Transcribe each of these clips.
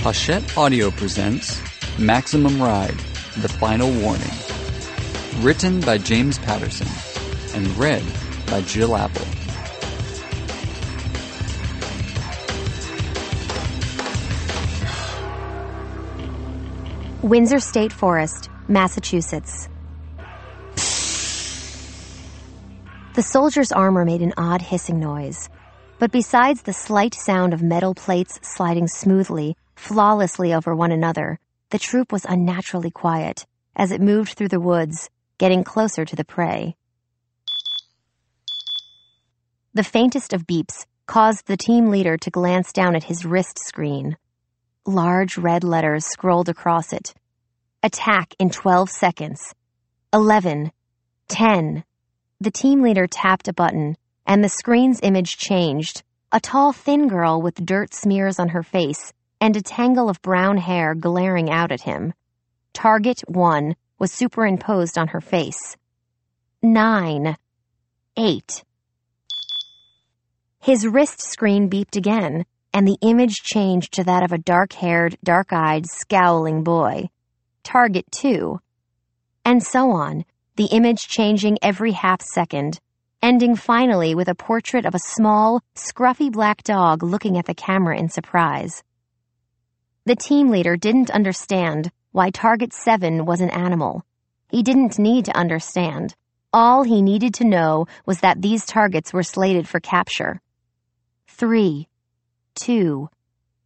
Hachette Audio presents Maximum Ride, The Final Warning. Written by James Patterson and read by Jill Apple. Windsor State Forest, Massachusetts. The soldier's armor made an odd hissing noise, but besides the slight sound of metal plates sliding smoothly, flawlessly over one another, the troop was unnaturally quiet as it moved through the woods, getting closer to the prey. The faintest of beeps caused the team leader to glance down at his wrist screen. Large red letters scrolled across it. Attack in 12 seconds. 11. 10. The team leader tapped a button, and the screen's image changed. A tall, thin girl with dirt smears on her face and a tangle of brown hair glaring out at him. Target 1 was superimposed on her face. 9. 8. His wrist screen beeped again, and the image changed to that of a dark-haired, dark-eyed, scowling boy. Target 2. And so on, the image changing every half-second, ending finally with a portrait of a small, scruffy black dog looking at the camera in surprise. The team leader didn't understand why Target 7 was an animal. He didn't need to understand. All he needed to know was that these targets were slated for capture. 3, 2,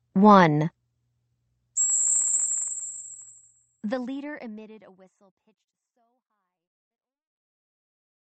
1. The leader emitted a whistle pitched